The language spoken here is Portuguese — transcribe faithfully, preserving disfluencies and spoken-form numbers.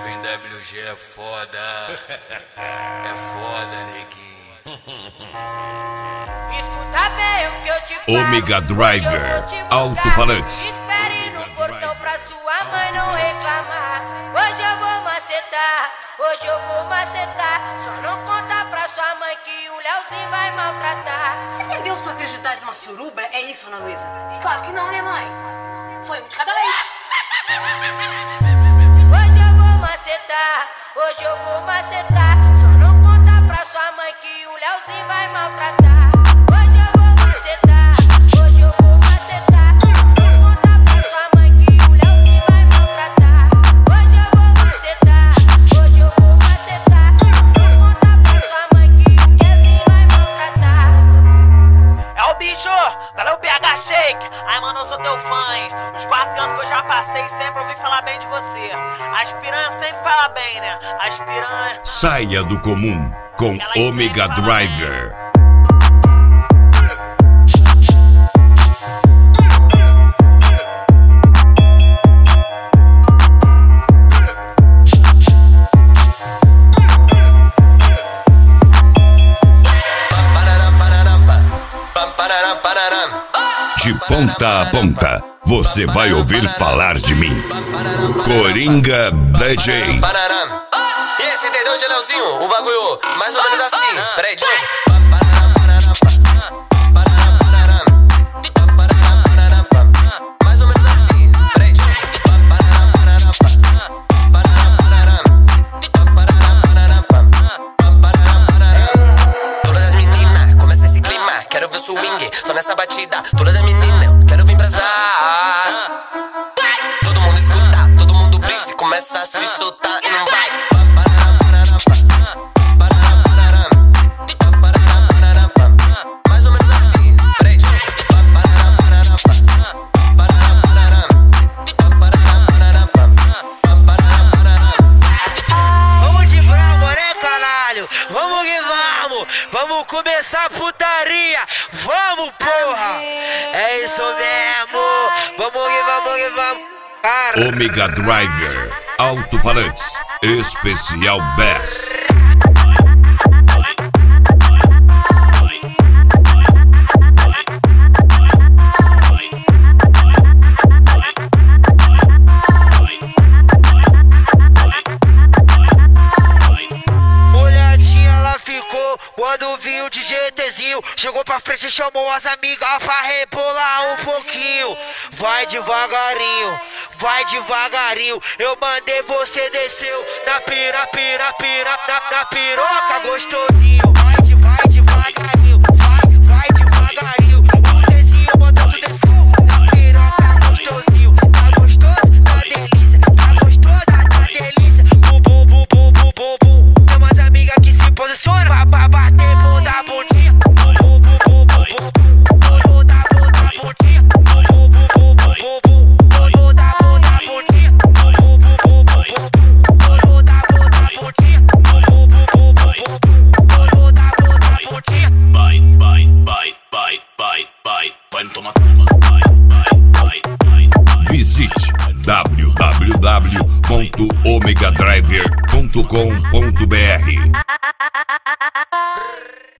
Kevin W G é foda. É foda, neguinho. Escuta bem o que eu te falo. Omega Driver, alto-falantes. Espere no portão pra sua mãe não reclamar. Hoje eu vou macetar, hoje eu vou macetar. Só não conta pra sua mãe que o Leozinho vai maltratar. Você perdeu sua virgindade numa suruba? É isso, Ana Luísa? Claro que não, né, mãe? Foi um de cada vez. Hoje eu vou macetar, hoje eu vou macetar. Só não conta pra sua mãe que o Leozinho vai maltratar. Hoje eu vou macetar, hoje eu vou macetar. Só não conta pra sua mãe que o Leozinho vai maltratar. Hoje eu vou macetar, hoje eu vou macetar. Só não conta pra sua mãe que o Kevin vai maltratar. É o bicho, valeu o P H Shake. Ai, mano, eu sou teu fã, hein? Os quatro cantos que eu já passei, sempre ouvi falar bem de você. As piranhas sempre falam bem, né? As piranhas. Saia do comum com Omega Driver. De ponta a ponta, você vai ouvir falar de mim. Coringa D J. E esse entendeu de Leozinho? O bagulho mais ou menos assim. Peraí, de novo. Mais ou menos assim. Peraí, de novo. Todas as meninas, começa esse clima. Quero ver o swing, só nessa batida. Todas as meninas, eu quero vir brasar. Todo mundo escuta, todo mundo brisa. Começa a se soltar e não vai. Mais ou menos assim. Peraí, de novo. Vamos de bravo, né, caralho? Vamos que vamos! Vamos começar a putaria! Vamos, porra! É isso mesmo! Vamos que vamos que vamos! Cara. Omega Driver, alto-falantes, especial Bass. Olhadinha ela ficou quando viu o D J Tezinho. Chegou pra frente e chamou as amigas pra rebolar um pouquinho. Vai devagarinho, vai devagarinho. Eu mandei, você desceu na pira, pira, pira, na, na piroca gostosinho. Vai de, vai devagarinho, vai, vai devagarinho. O Tezinho mandou tu desceu na piroca gostosinho. Tá gostoso? Tá delícia, tá gostoso? Tá delícia. Bum, bum, bum, bum, bum, bum, bum. Tem umas amigas que se posicionam pra, pra bater bunda bundinha. Bum, bum, bum, bum, bum, bum. Bunda, bunda, bundinha. Bum, bum, bum, bum, bum, bum. Bunda, bunda, bundinha. Bum, bum, bum, bum, bum, bum. Bunda, bunda, bundinha. Bum, bum, bum, bum, bum, bum. Bunda, bunda, bundinha. Vai, vai, vai, vai, vai, vai. Vai no toma, toma. Vai, vai, vai, vai. Visite w w w ponto omega driver ponto com ponto b r.